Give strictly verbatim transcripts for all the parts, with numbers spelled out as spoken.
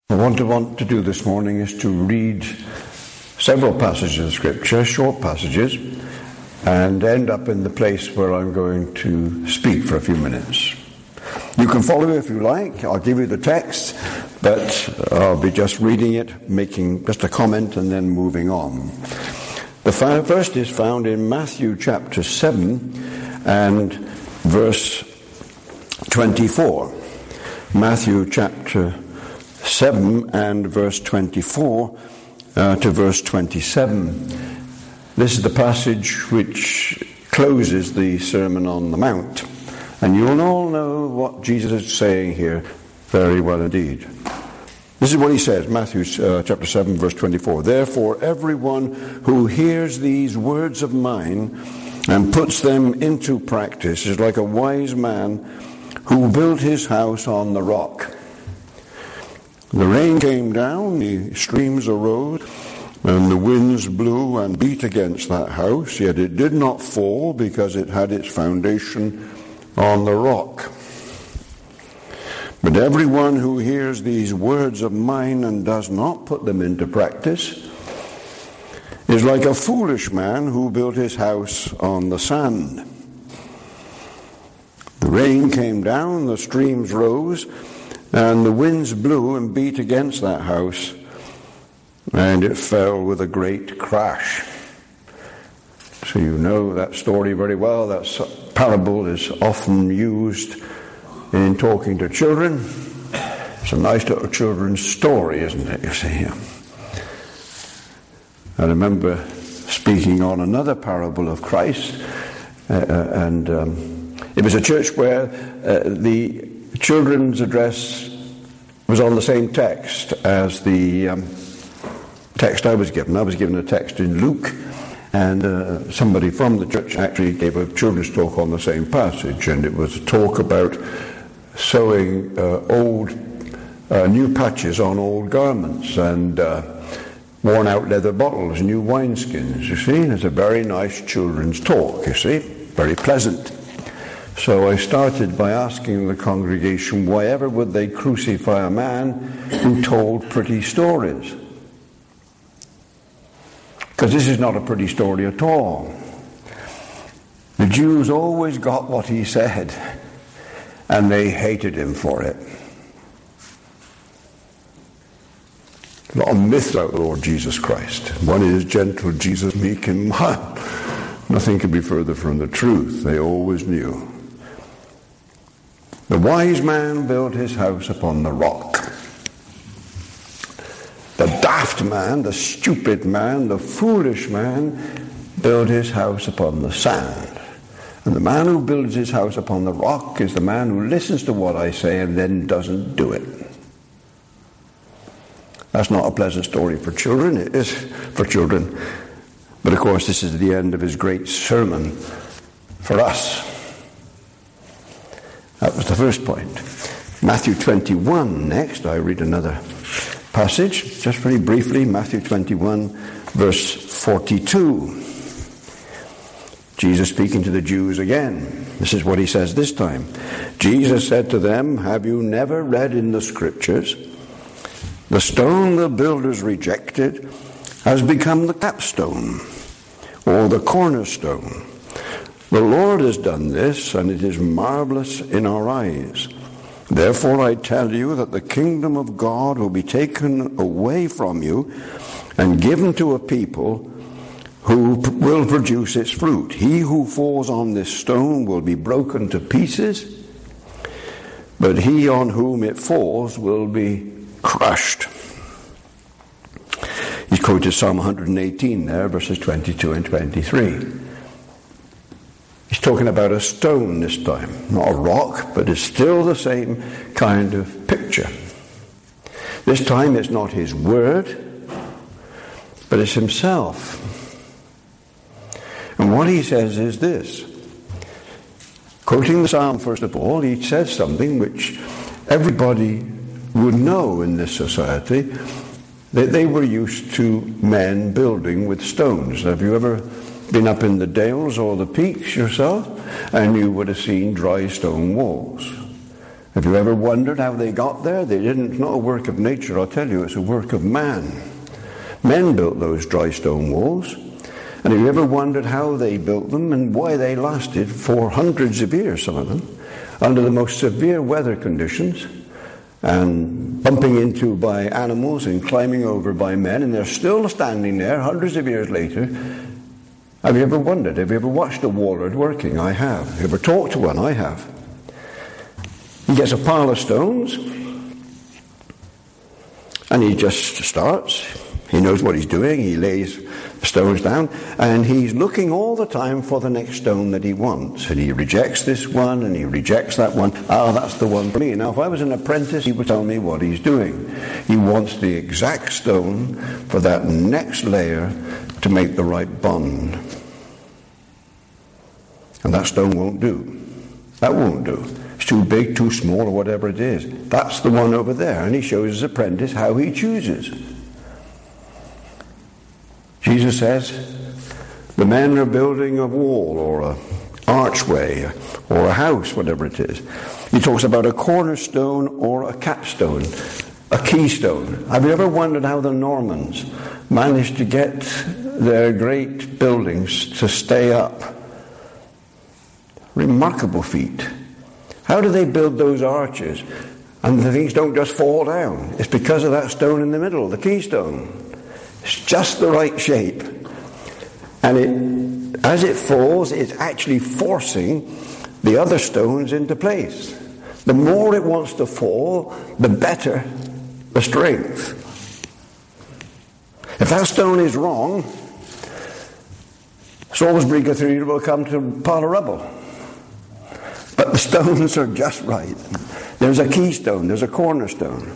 What I want to do this morning is to read several passages of Scripture, short passages, and end up in the place where I'm going to speak for a few minutes. You can follow if you like. I'll give you the text, but I'll be just reading it, making just a comment, and then moving on. The first is found in Matthew chapter seven and verse twenty-four. Matthew chapter seven and verse twenty-four uh, to verse twenty-seven. This is the passage which closes the Sermon on the Mount. And you'll all know what Jesus is saying here very well indeed. This is what he says, Matthew uh, chapter seven, verse twenty-four. Therefore, everyone who hears these words of mine and puts them into practice is like a wise man who built his house on the rock. The rain came down, the streams arose, and the winds blew and beat against that house, yet it did not fall because it had its foundation on the rock. But everyone who hears these words of mine and does not put them into practice is like a foolish man who built his house on the sand. The rain came down, the streams rose, and the winds blew and beat against that house, and it fell with a great crash. So you know that story very well. That parable is often used in talking to children. It's a nice little children's story, isn't it, you see? I remember speaking on another parable of Christ, uh, and um, it was a church where uh, the children's address was on the same text as the um, text I was given. I was given a text in Luke, and uh, somebody from the church actually gave a children's talk on the same passage, and it was a talk about sewing uh, old, uh, new patches on old garments and uh, worn-out leather bottles, new wineskins, you see. It's a very nice children's talk, you see, very pleasant. So I started by asking the congregation, why ever would they crucify a man who told pretty stories? Because this is not a pretty story at all. The Jews always got what he said, and they hated him for it. A lot of myths about the Lord Jesus Christ. One is gentle, Jesus meek and mild. Nothing could be further from the truth. They always knew. The wise man built his house upon the rock. The daft man, the stupid man, the foolish man built his house upon the sand. And the man who builds his house upon the rock is the man who listens to what I say and then doesn't do it. That's not a pleasant story for children. It is for children. But of course, this is the end of his great sermon for us. That was the first point. Matthew twenty-one next. I read another passage, just very briefly. Matthew twenty-one, verse forty-two. Jesus speaking to the Jews again. This is what he says this time. Jesus said to them, have you never read in the Scriptures, the stone the builders rejected has become the capstone, or the cornerstone. The Lord has done this, and it is marvelous in our eyes. Therefore I tell you that the kingdom of God will be taken away from you and given to a people who will produce its fruit. He who falls on this stone will be broken to pieces, but he on whom it falls will be crushed. He's quoted Psalm one hundred eighteen there, verses twenty-two and twenty-three. He's talking about a stone this time, not a rock, but it's still the same kind of picture. This time it's not his word, but it's himself. And what he says is this. Quoting the psalm first of all, he says something which everybody would know in this society, that they were used to men building with stones. Have you ever been up in the Dales or the Peaks yourself? And you would have seen dry stone walls. Have you ever wondered how they got there? They didn't. It's not a work of nature, I'll tell you. It's a work of man. Men built those dry stone walls. And have you ever wondered how they built them and why they lasted for hundreds of years, some of them, under the most severe weather conditions, and bumping into by animals and climbing over by men, and they're still standing there hundreds of years later? Have you ever wondered? Have you ever watched a warlord working? I have. Have you ever talked to one? I have. He gets a pile of stones, and he just starts. He knows what he's doing. He lays stones down, and he's looking all the time for the next stone that he wants. And he rejects this one, and he rejects that one. Ah, that's the one for me. Now, if I was an apprentice, he would tell me what he's doing. He wants the exact stone for that next layer to make the right bond. And that stone won't do. That won't do. It's too big, too small, or whatever it is. That's the one over there. And he shows his apprentice how he chooses. Jesus says, the men are building a wall or an archway or a house, whatever it is. He talks about a cornerstone or a capstone, a keystone. Have you ever wondered how the Normans managed to get their great buildings to stay up? Remarkable feat. How do they build those arches? And the things don't just fall down. It's because of that stone in the middle, the keystone. It's just the right shape. And it, as it falls, it's actually forcing the other stones into place. The more it wants to fall, the better the strength. If that stone is wrong, Salisbury Cathedral will come to a pile of rubble. But the stones are just right. There's a keystone, there's a cornerstone.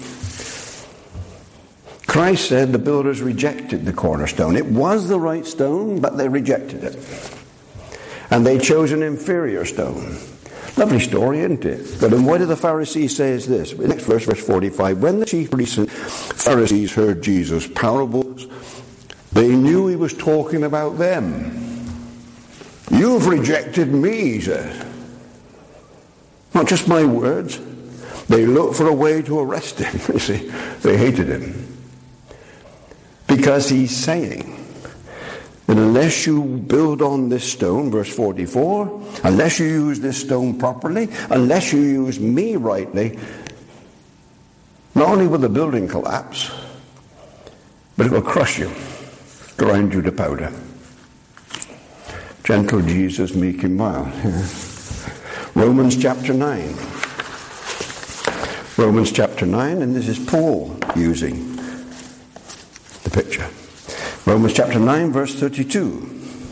Christ said the builders rejected the cornerstone. It was the right stone, but they rejected it. And they chose an inferior stone. Lovely story, isn't it? But then why did the Pharisees say is this? Next verse, verse forty-five. When the chief priests and Pharisees heard Jesus' parables, they knew he was talking about them. You've rejected me, he said. Not just my words. They looked for a way to arrest him. You see, they hated him. Because he's saying that unless you build on this stone, verse forty-four, unless you use this stone properly, unless you use me rightly, not only will the building collapse, but it will crush you, grind you to powder. Gentle Jesus, meek and mild. Romans chapter nine. Romans chapter nine, and this is Paul using the picture. Romans chapter nine, verse thirty-two.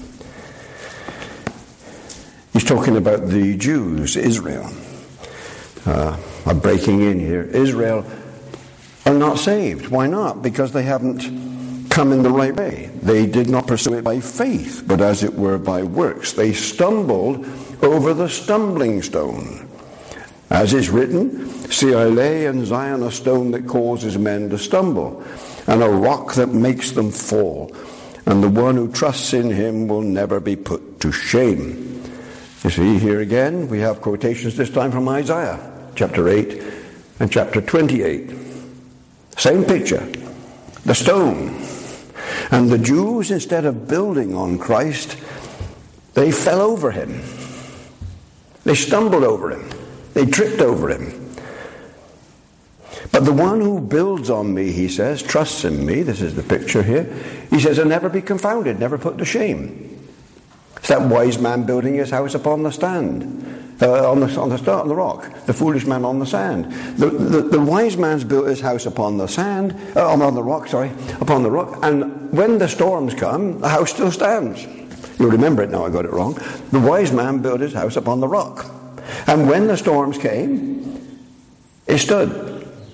He's talking about the Jews, Israel. Uh, I'm breaking in here. Israel are not saved. Why not? Because they haven't come in the right way. They did not pursue it by faith, but as it were by works. They stumbled over the stumbling stone. As is written, see, I lay in Zion a stone that causes men to stumble, and a rock that makes them fall. And the one who trusts in him will never be put to shame. You see, here again, we have quotations this time from Isaiah, chapter eight and chapter twenty-eight. Same picture. The stone. And the Jews, instead of building on Christ, they fell over him. They stumbled over him. They tripped over him. But the one who builds on me, he says, trusts in me, this is the picture here, he says, will never be confounded, never put to shame. It's that wise man building his house upon the stand, uh, on the on the start on the rock, the foolish man on the sand. The, the, the wise man's built his house upon the sand, uh, on the rock, sorry, upon the rock, and when the storms come, the house still stands. You'll remember it now, I got it wrong. The wise man built his house upon the rock. And when the storms came, it stood.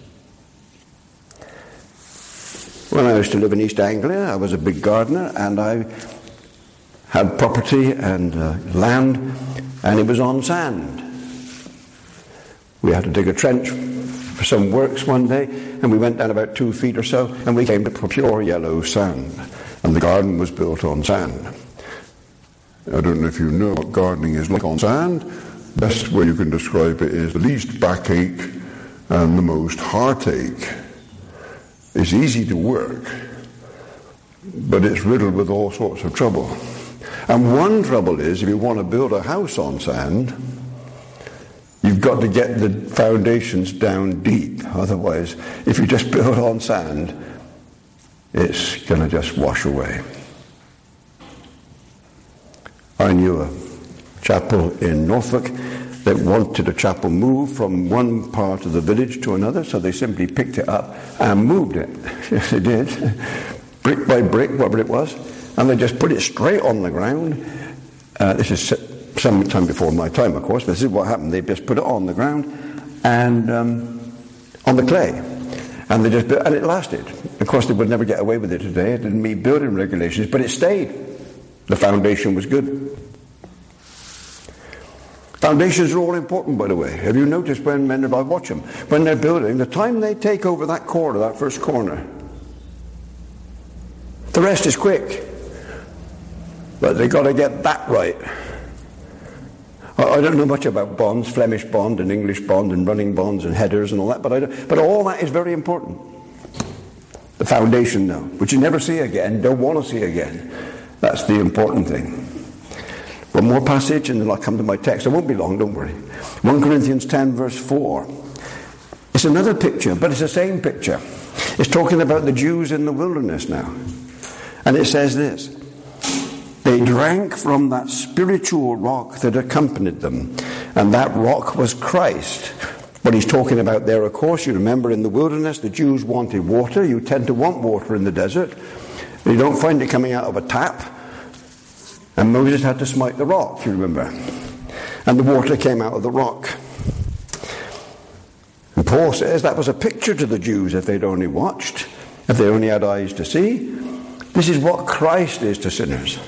When I used to live in East Anglia, I was a big gardener, and I had property and uh, land, and it was on sand. We had to dig a trench for some works one day, and we went down about two feet or so, and we came to pure yellow sand, and the garden was built on sand. I don't know if you know what gardening is like on sand. best way you can describe it is the least backache and the most heartache. It's easy to work, but it's riddled with all sorts of trouble. And one trouble is, if you want to build a house on sand, you've got to get the foundations down deep. Otherwise, if you just build on sand, it's going to just wash away. I knew a chapel in Norfolk that wanted a chapel moved from one part of the village to another, so they simply picked it up and moved it. Yes, they did. Brick by brick, whatever it was. And they just put it straight on the ground. Uh, this is some time before my time, of course, but this is what happened. They just put it on the ground and um, on the clay. And they just built, and it lasted. Of course, they would never get away with it today. It didn't meet building regulations, but it stayed. The foundation was good. Foundations are all important, by the way. Have you noticed when men, I watch them, when they're building, the time they take over that corner, that first corner, the rest is quick. But they've got to get that right. I don't know much about bonds, Flemish bond and English bond and running bonds and headers and all that, but, I don't, but all that is very important. The foundation, though, which you never see again, don't want to see again. That's the important thing. One more passage and then I'll come to my text. It won't be long, don't worry. First Corinthians ten verse four. It's another picture, but it's the same picture. It's talking about the Jews in the wilderness now. And it says this: they drank from that spiritual rock that accompanied them, and that rock was Christ. What he's talking about there, of course, you remember in the wilderness, the Jews wanted water. You tend to want water in the desert. You don't find it coming out of a tap. And Moses had to smite the rock, you remember. And the water came out of the rock. And Paul says that was a picture to the Jews if they'd only watched, if they only had eyes to see. This is what Christ is to sinners.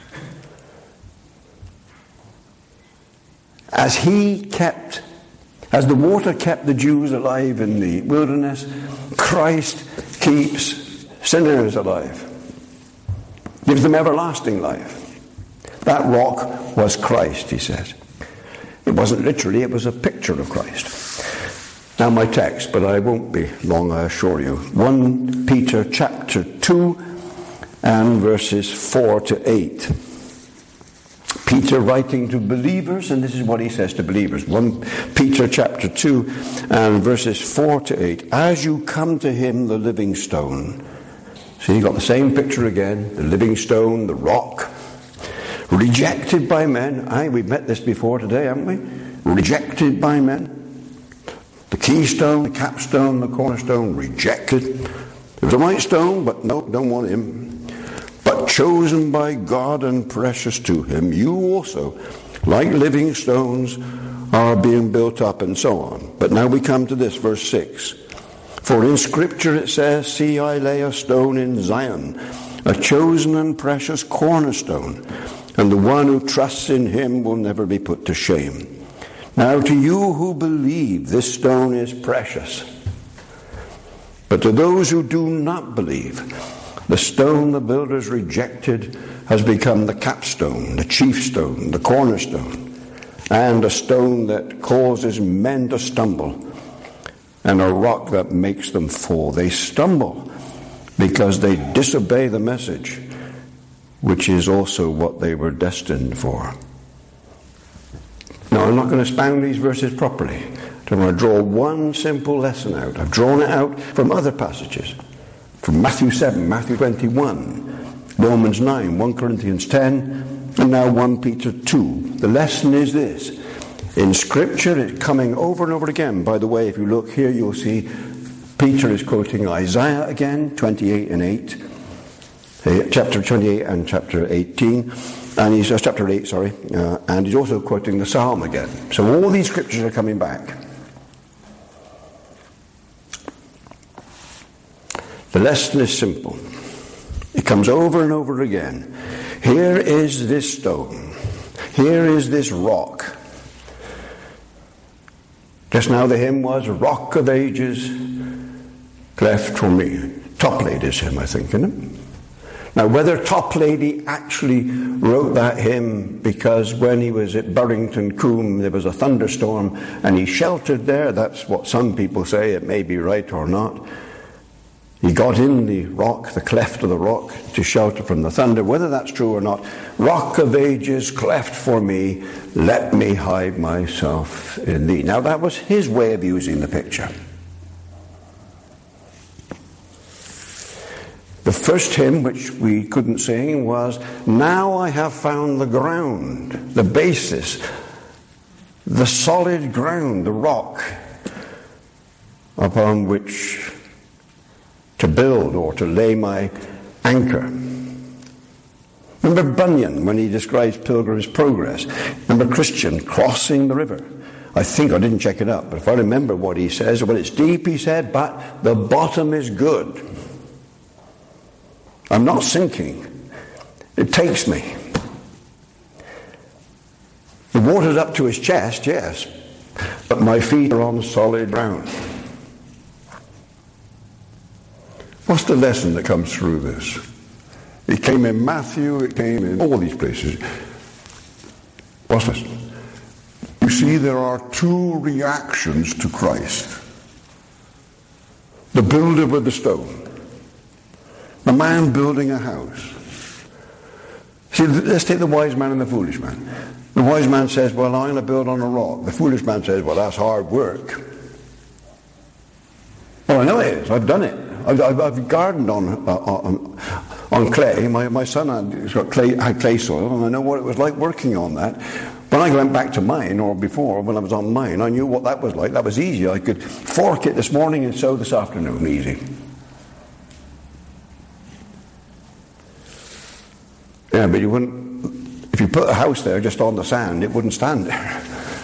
As he kept, as the water kept the Jews alive in the wilderness, Christ keeps sinners alive. Gives them everlasting life. That rock was Christ, he says. It wasn't literally, it was a picture of Christ. Now my text, but I won't be long, I assure you. First Peter chapter two and verses four to eight. Peter writing to believers, and this is what he says to believers. First Peter chapter two and verses four to eight. As you come to him, the living stone. See, you got the same picture again. The living stone, the rock. Rejected by men. Aye, we've met this before today, haven't we? Rejected by men. The keystone, the capstone, the cornerstone, rejected. It was a white stone, but no, don't want him. But chosen by God and precious to him, you also, like living stones, are being built up, and so on. But now we come to this, verse six. For in Scripture it says, see, I lay a stone in Zion, a chosen and precious cornerstone, and the one who trusts in him will never be put to shame. Now to you who believe, this stone is precious. But to those who do not believe, the stone the builders rejected has become the capstone, the chief stone, the cornerstone, and a stone that causes men to stumble, and a rock that makes them fall. They stumble because they disobey the message, which is also what they were destined for. Now, I'm not going to expound these verses properly. I'm going to draw one simple lesson out. I've drawn it out from other passages. From Matthew seven, Matthew twenty-one, Romans nine, First Corinthians ten, and now First Peter two. The lesson is this. In Scripture, it's coming over and over again. By the way, if you look here, you'll see Peter is quoting Isaiah again, twenty-eight and eight. Chapter twenty-eight and chapter eighteen, and he's uh, chapter eight, sorry, uh, and he's also quoting the Psalm again. So all these scriptures are coming back. The lesson is simple. It comes over and over again. Here is this stone. Here is this rock. Just now the hymn was Rock of Ages, cleft for me. Toplady is him, I think, isn't it? Now, whether Toplady actually wrote that hymn because when he was at Burrington Combe there was a thunderstorm and he sheltered there, that's what some people say, it may be right or not. He got in the rock, the cleft of the rock, to shelter from the thunder. Whether that's true or not, Rock of Ages, cleft for me, let me hide myself in thee. Now that was his way of using the picture. The first hymn, which we couldn't sing, was, Now I have found the ground, the basis, the solid ground, the rock upon which to build or to lay my anchor. Remember Bunyan when he describes Pilgrim's Progress? Remember Christian crossing the river? I think, I didn't check it up, but if I remember what he says, well, it's deep, he said, but the bottom is good. I'm not sinking. It takes me. The water's up to his chest, yes, but my feet are on solid ground. What's the lesson that comes through this? It came in Matthew, it came in all these places. What's this? You see, there are two reactions to Christ. The builder with the stone. The man building a house. See, let's take the wise man and the foolish man. The wise man says, well, I'm going to build on a rock. The foolish man says, well, that's hard work. Well, I know it is. I've done it. I've, I've, I've gardened on, uh, on on clay. My my son had, got clay, had clay soil, and I know what it was like working on that. When I went back to mine, or before, when I was on mine, I knew what that was like. That was easy. I could fork it this morning and sow this afternoon. Easy. Yeah, but you wouldn't, if you put a house there just on the sand, it wouldn't stand there.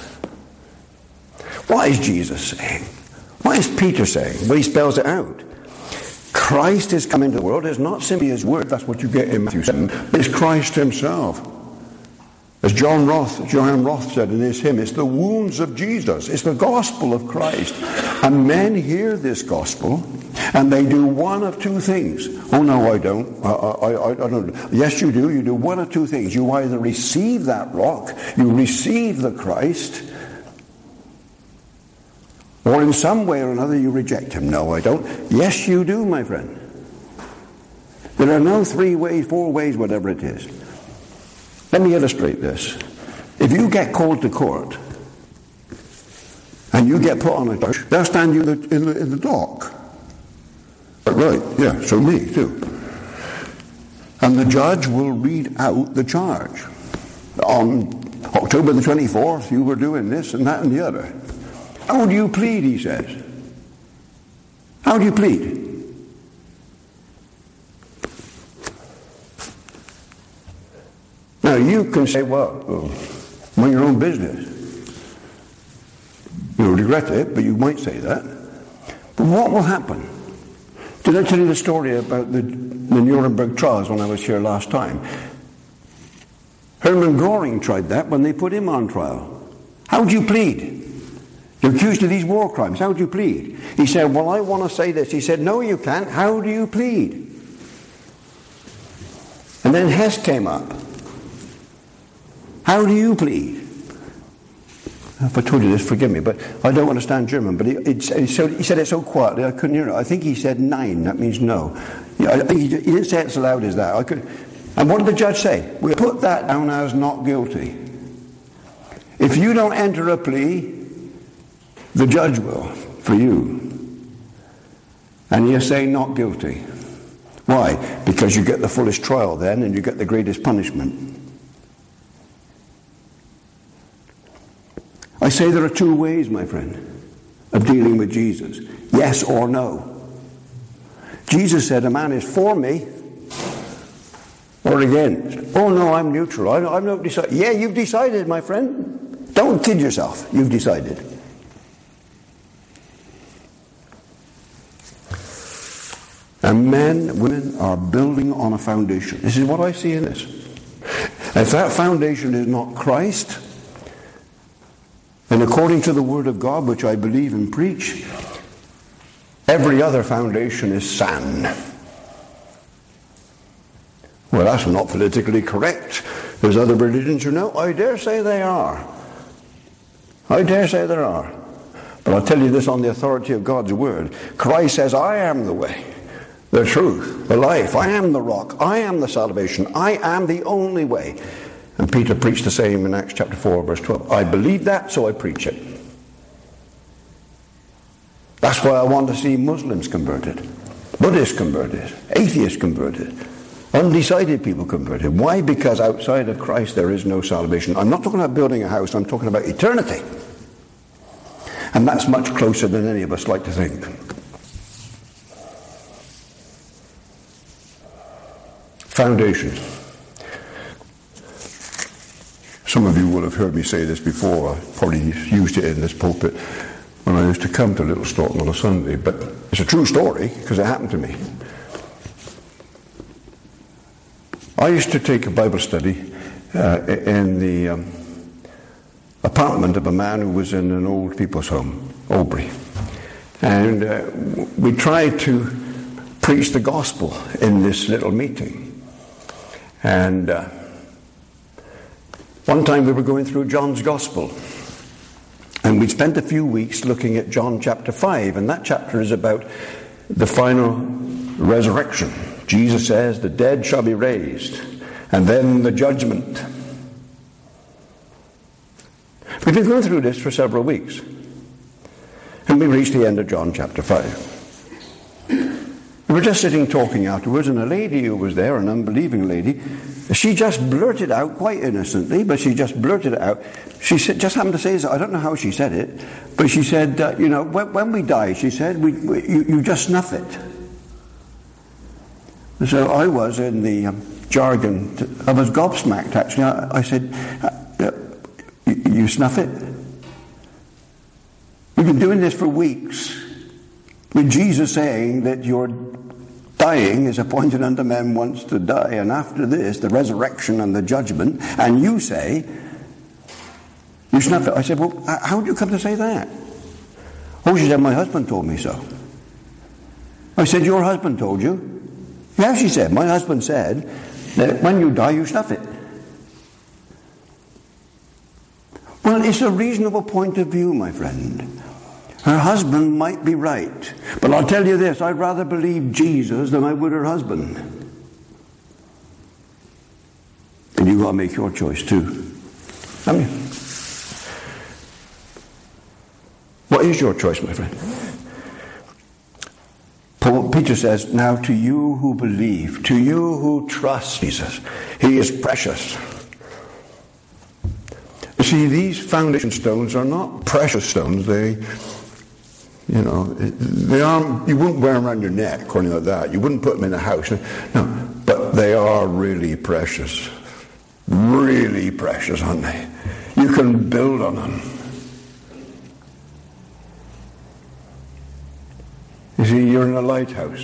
What is Jesus saying? What is Peter saying? Well, he spells it out. Christ is come into the world. It's not simply his word, that's what you get in Matthew seven, but it's Christ himself. As John Roth, John Roth said in his hymn, it's the wounds of Jesus. It's the gospel of Christ. And men hear this gospel, and they do one of two things. Oh, no, I don't. I, I, I don't. Yes, you do. You do one of two things. You either receive that rock, you receive the Christ, or in some way or another you reject him. No, I don't. Yes, you do, my friend. There are no three ways, four ways, whatever it is. Let me illustrate this. If you get called to court and you get put on a charge, they'll stand you in the, in the, in the dock. Right, yeah, so me too. And the judge will read out the charge. On October the twenty-fourth, you were doing this and that and the other. How do you plead, he says? How do you plead? Now you can say, well, oh, mind your own business. You'll regret it, but you might say that. But what will happen? Did I tell you the story about the, the Nuremberg trials when I was here last time? Hermann Göring tried that when they put him on trial. How do you plead? You're accused of these war crimes. How do you plead? He said, well, I want to say this. He said, no, you can't. How do you plead? And then Hess came up. How do you plead? If I told you this, forgive me, but I don't understand German. But he, it, it, so, he said it so quietly, I couldn't hear it. I think he said nine. That means no. I think he, he didn't say it as loud as that. I could. And what did the judge say? We'll put that down as not guilty. If you don't enter a plea, the judge will, for you. And you're saying not guilty. Why? Because you get the fullest trial then, and you get the greatest punishment. I say there are two ways, my friend, of dealing with Jesus. Yes or no. Jesus said a man is for me or against. Oh no, I'm neutral. I, I've not decided. Yeah, you've decided, my friend. Don't kid yourself. You've decided. And men, women are building on a foundation. This is what I see in this. If that foundation is not Christ, and according to the Word of God, which I believe and preach, every other foundation is sand. Well, that's not politically correct. There's other religions who know. I dare say they are. I dare say there are. But I'll tell you this on the authority of God's word. Christ says, I am the way, the truth, the life. I am the rock. I am the salvation. I am the only way. And Peter preached the same in Acts chapter four, verse twelve. I believe that, so I preach it. That's why I want to see Muslims converted, Buddhists converted, atheists converted, undecided people converted. Why? Because outside of Christ there is no salvation. I'm not talking about building a house, I'm talking about eternity. And that's much closer than any of us like to think. Foundations. Some of you will have heard me say this before. I probably used it in this pulpit when I used to come to Little Staunton on a Sunday. But it's a true story because it happened to me. I used to take a Bible study uh, in the um, apartment of a man who was in an old people's home, Albury. And uh, we tried to preach the gospel in this little meeting. And uh, one time we were going through John's gospel. And we spent a few weeks looking at John chapter five. And that chapter is about the final resurrection. Jesus says the dead shall be raised. And then the judgment. We've been going through this for several weeks. And we reached the end of John chapter five. We were just sitting talking afterwards, and a lady who was there, an unbelieving lady, she just blurted out, quite innocently, but she just blurted it out. She said, just happened to say, I don't know how she said it, but she said, uh, you know, when, when we die, she said, we, we, you, you just snuff it. And so I was in the um, jargon, I was gobsmacked actually. I, I said, uh, you, you snuff it? We've been doing this for weeks, with Jesus saying that your dying is appointed unto men once to die, and after this, the resurrection and the judgment, and you say, you snuff it. I said, well, how did you come to say that? Oh, she said, my husband told me so. I said, your husband told you? Yeah, she said, my husband said that when you die, you snuff it. Well, it's a reasonable point of view, my friend. Her husband might be right. But I'll tell you this, I'd rather believe Jesus than I would her husband. And you've got to make your choice too. I mean, what is your choice, my friend? Paul, Peter says, now to you who believe, to you who trust Jesus, he is precious. You see, these foundation stones are not precious stones. They... You know, they are, you wouldn't wear them around your neck or anything like that. You wouldn't put them in a house. No, but they are really precious. Really precious, aren't they? You can build on them. You see, you're in a lighthouse.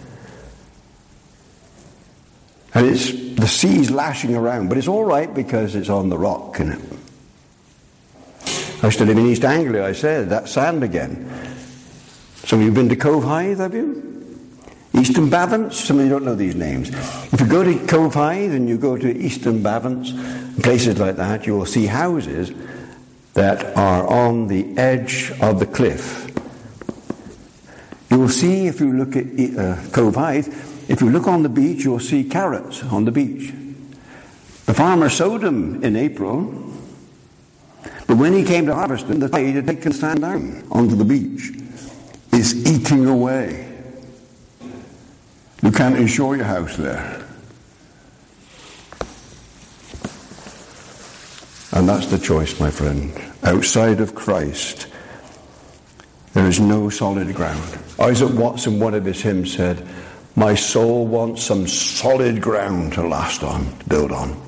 And it's the sea's lashing around, but it's all right because it's on the rock, isn't it? I used to live in East Anglia, I said, that's sand again. Some of you have been to Cove Hythe, have you? Eastern Bavance? Some of you don't know these names. If you go to Cove Hythe and you go to Eastern Bavance, places like that, you will see houses that are on the edge of the cliff. You will see, if you look at uh, Cove Hythe, if you look on the beach, you will see carrots on the beach. The farmer sowed them in April, but when he came to harvest them, the tide had taken sand down onto the beach. Is eating away. You can't insure your house there. And that's the choice, my friend. Outside of Christ, there is no solid ground. Isaac Watson, one of his hymns, said, my soul wants some solid ground to last on, to build on.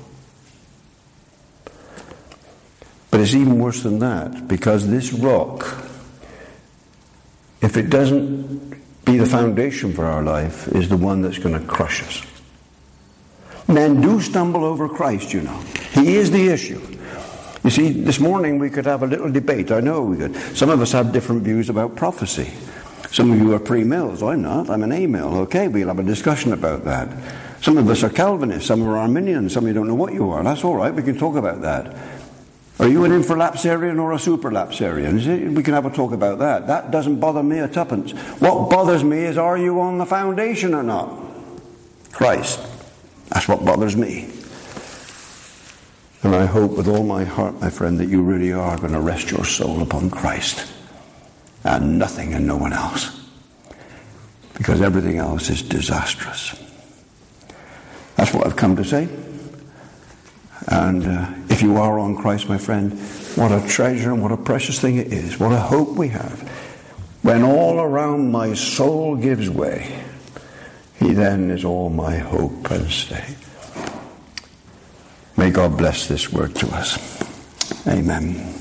But it's even worse than that, because this rock, if it doesn't be the foundation for our life, is the one that's going to crush us. Men do stumble over Christ, you know. He is the issue. You see, this morning we could have a little debate. I know we could. Some of us have different views about prophecy. Some of you are pre-mills. I'm not. I'm an A-mill. Okay, we'll have a discussion about that. Some of us are Calvinists, some are Arminians, some of you don't know what you are. That's all right, we can talk about that. Are you an infralapsarian or a superlapsarian? We can have a talk about that. That doesn't bother me a tuppence. What bothers me is, are you on the foundation or not? Christ. That's what bothers me. And I hope with all my heart, my friend, that you really are going to rest your soul upon Christ and nothing and no one else. Because everything else is disastrous. That's what I've come to say. And uh, if you are on Christ, my friend, what a treasure and what a precious thing it is. What a hope we have. When all around my soul gives way, he then is all my hope and stay. May God bless this word to us. Amen.